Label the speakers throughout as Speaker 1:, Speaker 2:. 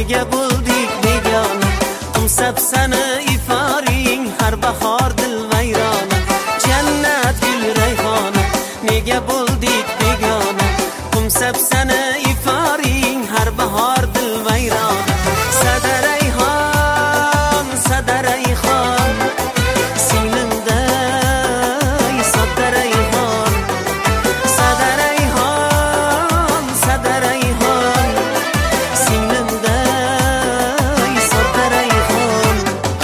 Speaker 1: nega bo'ldik begona, qumsab sani iforing har bahor dil vayrona. Jannat gul rayhona, nega bo'ldik begona, qumsab sani iforing har bahor dil vayrona. Sada rayhon, sada rayhon, singlimda sodda rayhon. Sada rayhon, sada rayhon, singlimda sodda rayhon.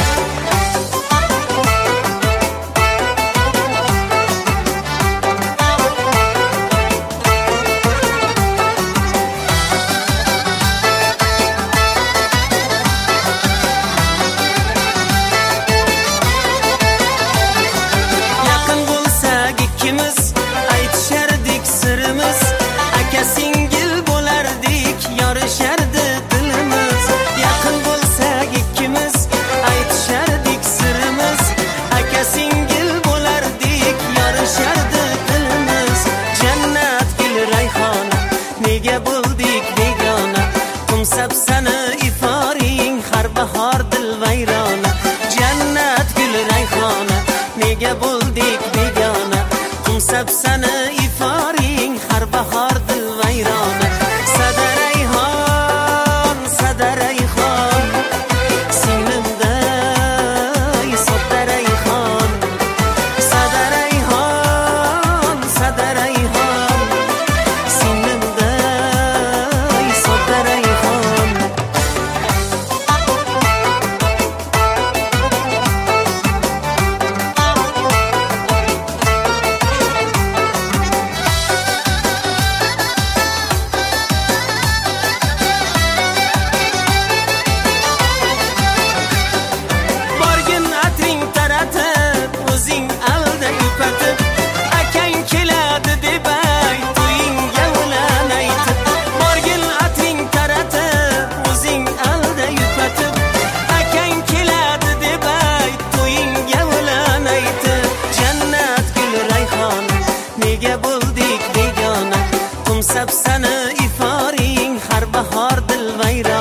Speaker 1: Yaqin bo'lsak ikkimiz, aytishardik sirimiz, aka singil bo'lardik, yorishardi dilimiz. Yaqin bo'lsak ikkimiz, aytishardik sirimiz, aka singil bo'lardik, yorishardi dilimiz. Jannat gul rayhona, nega bo'ldik begona, qumsab sani iforing har bahor dil vayrona. Jannat gul rayhona, nega bo'ldik begona, qumsab sani iforing har bahor dil vayrona. Sada rayhon, sada rayhon, singlimda sodda rayhon. Sada rayhon, sada rayhon, singlimda sodda rayhon. Borgin atring taratib, o'zing alda yupatib, akang keladi deb ayt, to'yingga ulan aytib. Borgin atring taratib, o'zing alda yupatib, akang keladi deb ayt, to'yingga ulan aytib. Jannat gul rayhona, nega bo'ldik begona, qumsab sani iforing har bahor dil vayrona.